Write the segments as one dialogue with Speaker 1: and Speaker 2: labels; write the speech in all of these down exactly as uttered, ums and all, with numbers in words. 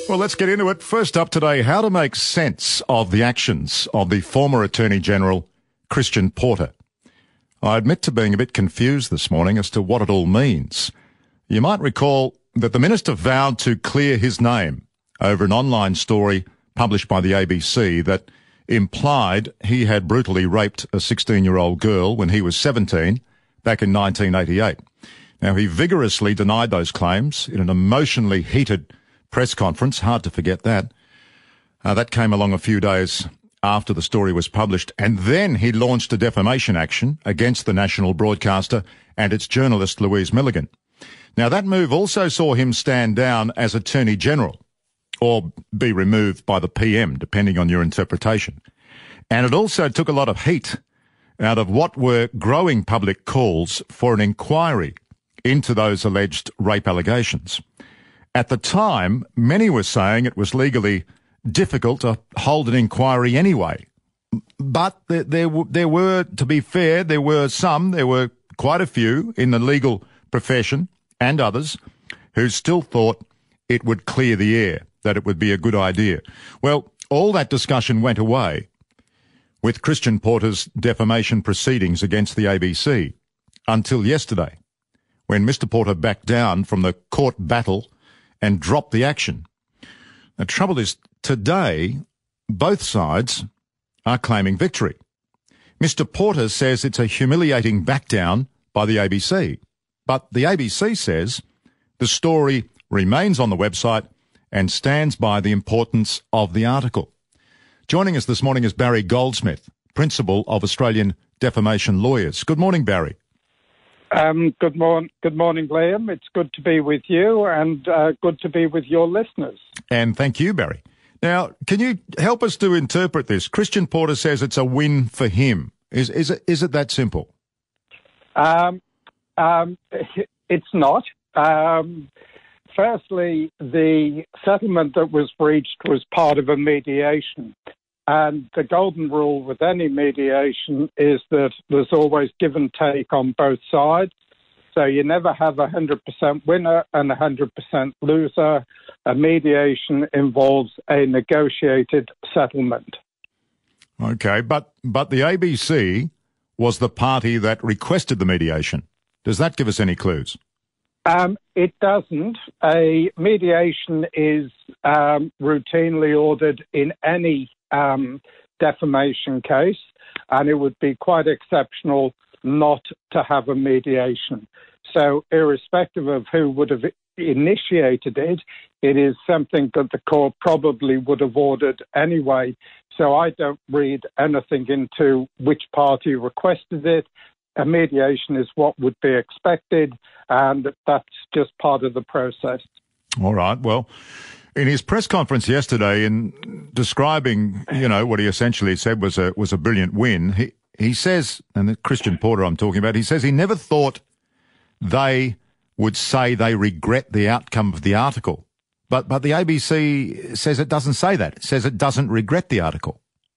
Speaker 1: Well, let's get into it. First up today, how to make sense of the actions of the former Attorney-General, Christian Porter. I admit to being a bit confused this morning as to what it all means. You might recall that the Minister vowed to clear his name over an online story published by the A B C that implied he had brutally raped a sixteen-year-old girl when he was seventeen back in nineteen eighty-eight. Now, he vigorously denied those claims in an emotionally heated press conference. Hard to forget that. Uh, that came along a few days after the story was published, and then he launched a defamation action against the national broadcaster and its journalist Louise Milligan. Now, that move also saw him stand down as Attorney-General, or be removed by the P M, depending on your interpretation. And it also took a lot of heat out of what were growing public calls for an inquiry into those alleged rape allegations. At the time, many were saying it was legally difficult to hold an inquiry anyway. But there, there, there were, to be fair, there were some, there were quite a few in the legal profession and others who still thought it would clear the air, that it would be a good idea. Well, all that discussion went away with Christian Porter's defamation proceedings against the A B C until yesterday, when Mister Porter backed down from the court battle and dropped the action. The trouble is, today, both sides are claiming victory. Mister Porter says it's a humiliating backdown by the A B C, but the A B C says the story remains on the website and stands by the importance of the article. Joining us this morning is Barry Goldsmith, Principal of Australian Defamation Lawyers. Good morning, Barry.
Speaker 2: Um, good, morning, good morning, Liam. It's good to be with you and uh, good to be with your listeners.
Speaker 1: And thank you, Barry. Now, can you help us to interpret this? Christian Porter says it's a win for him. Is, is, it, is it that simple?
Speaker 2: Um, um, it's not. Um, firstly, the settlement that was reached was part of a mediation. And the golden rule with any mediation is that there's always give and take on both sides. So you never have a one hundred percent winner and a one hundred percent loser. A mediation involves a negotiated settlement.
Speaker 1: Okay, but, but the A B C was the party that requested the mediation. Does that give us any clues?
Speaker 2: Um, it doesn't. A mediation is um, routinely ordered in any Um, defamation case, and it would be quite exceptional not to have a mediation. So irrespective of who would have initiated it, it is something that the court probably would have ordered anyway. So I don't read anything into which party requested it. A mediation is what would be expected, and that's just part of the process.
Speaker 1: All right, well, in his press conference yesterday, in describing, you know, what he essentially said was a was a brilliant win, he he says, and the Christian Porter I'm talking about, he says he never thought they would say they regret the outcome of the article. But but the A B C says it doesn't say that. It says it doesn't regret the article.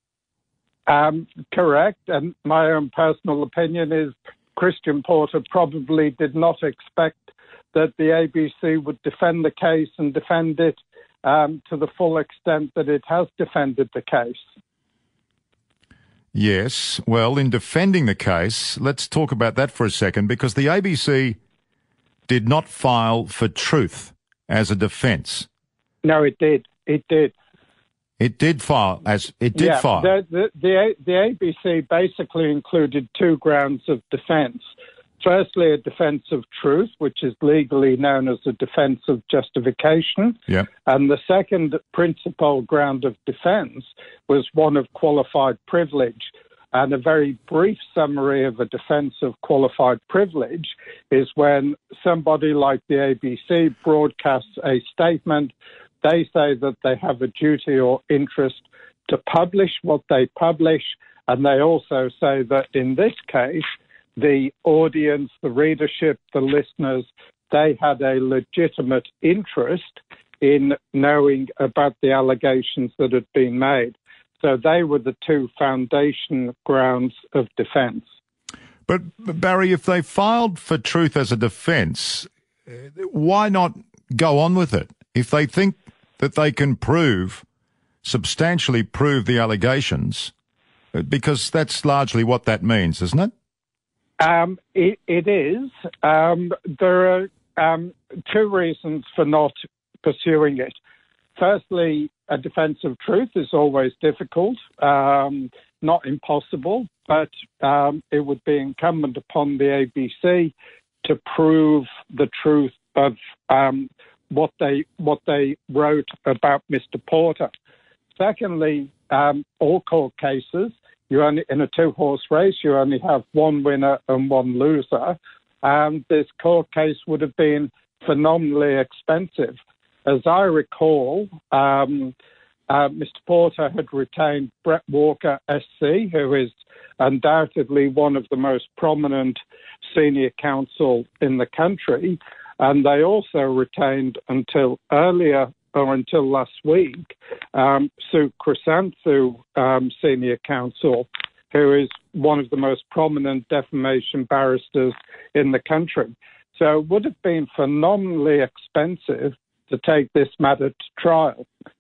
Speaker 2: Um, correct. And my own personal opinion is Christian Porter probably did not expect that the A B C would defend the case and defend it Um, to the full extent that it has defended the case.
Speaker 1: Yes. Well, in defending the case, let's talk about that for a second, because the A B C did not file for truth as a defence.
Speaker 2: No, it did. It did.
Speaker 1: It did file as it did
Speaker 2: yeah,
Speaker 1: file.
Speaker 2: The, the, the, the A B C basically included two grounds of defence. Firstly, a defence of truth, which is legally known as a defence of justification.
Speaker 1: Yep.
Speaker 2: And the second principal ground of defence was one of qualified privilege. And a very brief summary of a defence of qualified privilege is when somebody like the A B C broadcasts a statement, they say that they have a duty or interest to publish what they publish, and they also say that in this case, the audience, the readership, the listeners, they had a legitimate interest in knowing about the allegations that had been made. So they were the two foundation grounds of defence.
Speaker 1: But, Barry, if they filed for truth as a defence, why not go on with it? If they think that they can prove, substantially prove the allegations? Because that's largely what that means, isn't it?
Speaker 2: Um, it, it is. Um, there are um, two reasons for not pursuing it. Firstly, a defence of truth is always difficult, um, not impossible, but um, it would be incumbent upon the A B C to prove the truth of um, what they what they wrote about Mister Porter. Secondly, um, all court cases, you only in a two-horse race, you only have one winner and one loser. And this court case would have been phenomenally expensive. As I recall, um, uh, Mister Porter had retained Brett Walker S C, who is undoubtedly one of the most prominent senior counsel in the country, and they also retained until earlier or until last week um, Sue Chrysanthu, um, senior counsel, who is one of the most prominent defamation barristers in the country. So it would have been phenomenally expensive to take this matter to trial.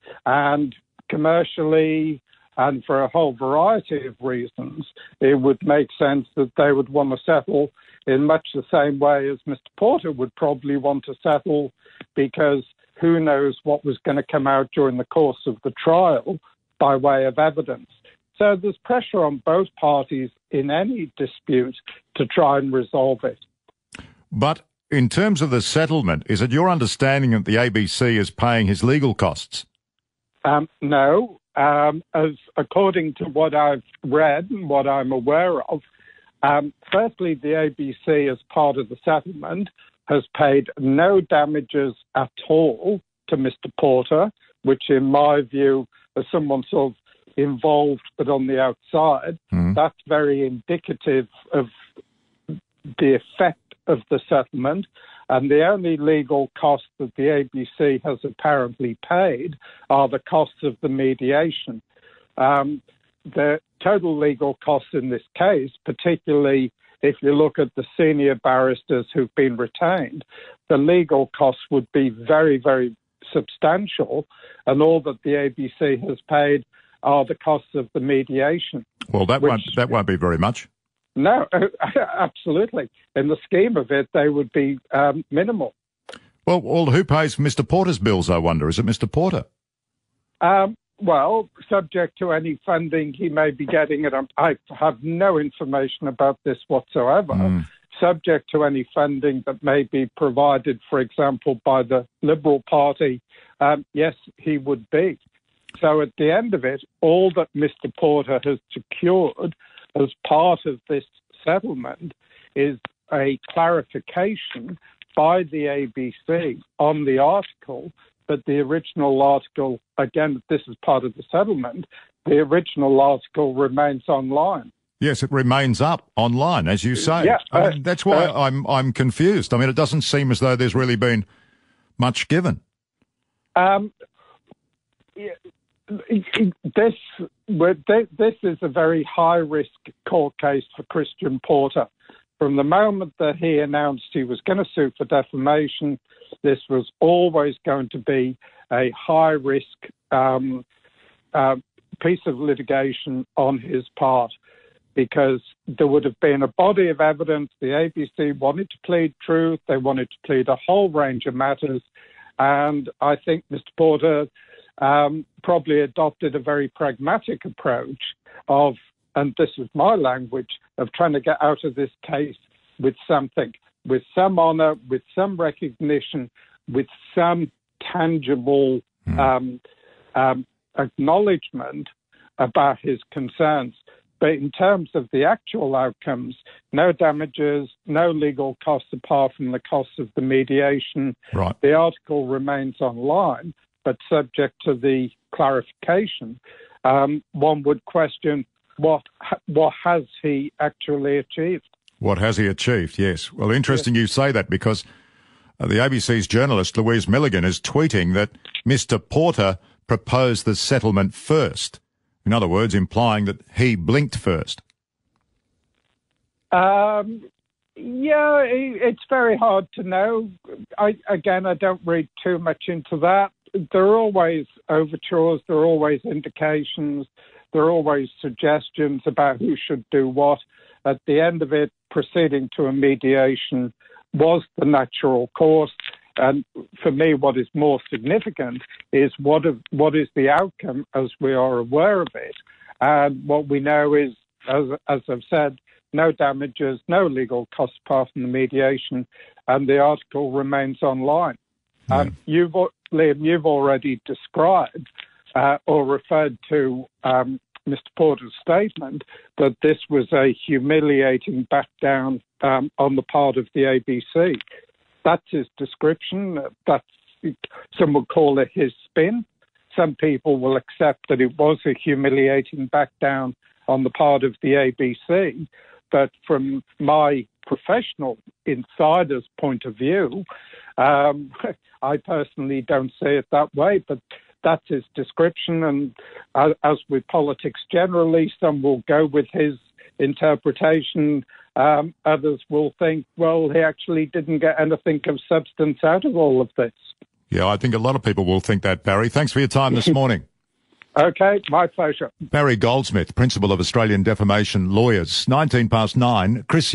Speaker 2: And commercially, and for a whole variety of reasons, it would make sense that they would want to settle in much the same way as Mister Porter would probably want to settle, because who knows what was going to come out during the course of the trial by way of evidence. So there's pressure on both parties in any dispute to try and resolve it.
Speaker 1: But in terms of the settlement, is it your understanding that the A B C is paying his legal costs?
Speaker 2: Um, no. Um, as according to what I've read and what I'm aware of, um, firstly, the A B C, as part of the settlement, has paid no damages at all to Mister Porter, which in my view, as someone sort of involved but on the outside, mm. that's very indicative of the effect of the settlement. And the only legal costs that the A B C has apparently paid are the costs of the mediation. Um, the total legal costs in this case, particularly if you look at the senior barristers who've been retained, the legal costs would be very, very substantial, and all that the A B C has paid are the costs of the mediation.
Speaker 1: Well, that which, won't that won't be very much.
Speaker 2: No, absolutely. In the scheme of it, they would be um, minimal.
Speaker 1: Well, well, who pays for Mister Porter's bills, I wonder? Is it Mister Porter?
Speaker 2: Um, well, subject to any funding he may be getting, and I have no information about this whatsoever, mm. subject to any funding that may be provided, for example, by the Liberal Party, um, yes, he would be. So at the end of it, all that Mister Porter has secured as part of this settlement is a clarification by the A B C on the article, but the original article, again, this is part of the settlement, the original article remains online.
Speaker 1: Yes, it remains up online, as you say.
Speaker 2: Yeah, uh,
Speaker 1: I mean, that's why
Speaker 2: uh,
Speaker 1: I'm I'm confused. I mean, it doesn't seem as though there's really been much given.
Speaker 2: Um, yeah, this this is a very high-risk court case for Christian Porter. From the moment that he announced he was going to sue for defamation, this was always going to be a high-risk um, uh, piece of litigation on his part, because there would have been a body of evidence. The A B C wanted to plead truth. They wanted to plead a whole range of matters. And I think Mister Porter um, probably adopted a very pragmatic approach of, and this is my language, of trying to get out of this case with something, with some honour, with some recognition, with some tangible mm. um, um, acknowledgement about his concerns. But in terms of the actual outcomes, no damages, no legal costs apart from the costs of the mediation.
Speaker 1: Right.
Speaker 2: The article remains online, but subject to the clarification. Um, one would question what what has he actually achieved?
Speaker 1: What has he achieved? Yes. Well, interesting yes. you say that, because uh, the A B C's journalist Louise Milligan is tweeting that Mister Porter proposed the settlement first. In other words, implying that he blinked first.
Speaker 2: Um, yeah, it's very hard to know. I, again, I don't read too much into that. there are always overtures, there are always indications, there are always suggestions about who should do what. At the end of it, proceeding to a mediation was the natural course. And for me, what is more significant is what, of, what is the outcome as we are aware of it. And what we know is, as, as I've said, no damages, no legal costs apart from the mediation, and the article remains online.
Speaker 1: Yeah.
Speaker 2: Um, you've, Liam, you've already described uh, or referred to um, Mister Porter's statement that this was a humiliating back down um, on the part of the A B C. That's his description. That's, some would call it his spin. Some people will accept that it was a humiliating back down on the part of the A B C. But from my professional insider's point of view, um, I personally don't see it that way. But that's his description. And uh, as with politics generally, some will go with his interpretation. Um, others will think, well, he actually didn't get anything of substance out of all of this.
Speaker 1: Yeah, I think a lot of people will think that, Barry. Thanks for your time this morning.
Speaker 2: Okay, my pleasure.
Speaker 1: Barry Goldsmith, Principal of Australian Defamation Lawyers. nineteen past nine. Chris